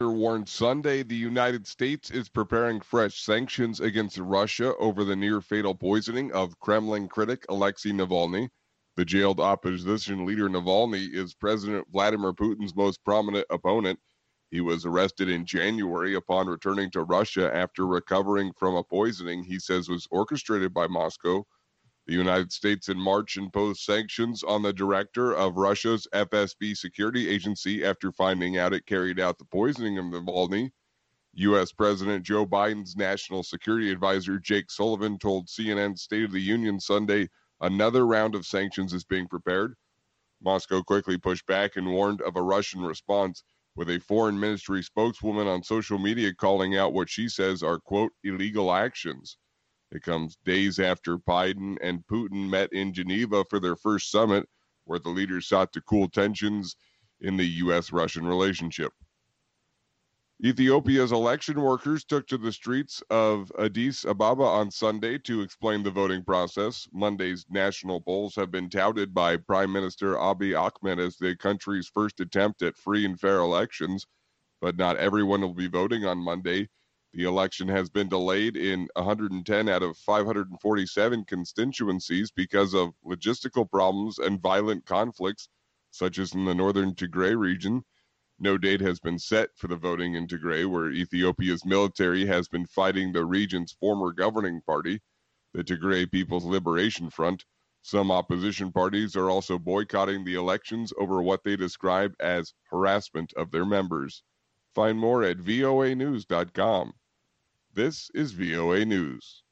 Warned Sunday the United States is preparing fresh sanctions against Russia over the near-fatal poisoning of Kremlin critic Alexei Navalny. The jailed opposition leader Navalny is President Vladimir Putin's most prominent opponent. He was arrested in January upon returning to Russia after recovering from a poisoning he says was orchestrated by Moscow. The United States in March imposed sanctions on the director of Russia's FSB security agency after finding out it carried out the poisoning of Navalny. U.S. President Joe Biden's national security advisor Jake Sullivan told CNN's State of the Union Sunday another round of sanctions is being prepared. Moscow quickly pushed back and warned of a Russian response, with a foreign ministry spokeswoman on social media calling out what she says are, quote, illegal actions. It comes days after Biden and Putin met in Geneva for their first summit, where the leaders sought to cool tensions in the U.S.-Russian relationship. Ethiopia's election workers took to the streets of Addis Ababa on Sunday to explain the voting process. Monday's national polls have been touted by Prime Minister Abiy Ahmed as the country's first attempt at free and fair elections, but not everyone will be voting on Monday. The election has been delayed in 110 out of 547 constituencies because of logistical problems and violent conflicts, such as in the northern Tigray region. No date has been set for the voting in Tigray, where Ethiopia's military has been fighting the region's former governing party, the Tigray People's Liberation Front. Some opposition parties are also boycotting the elections over what they describe as harassment of their members. Find more at voanews.com. This is VOA News.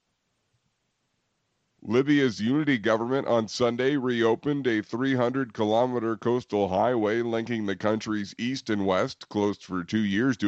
Libya's unity government on Sunday reopened a 300-kilometer coastal highway linking the country's east and west, closed for 2 years due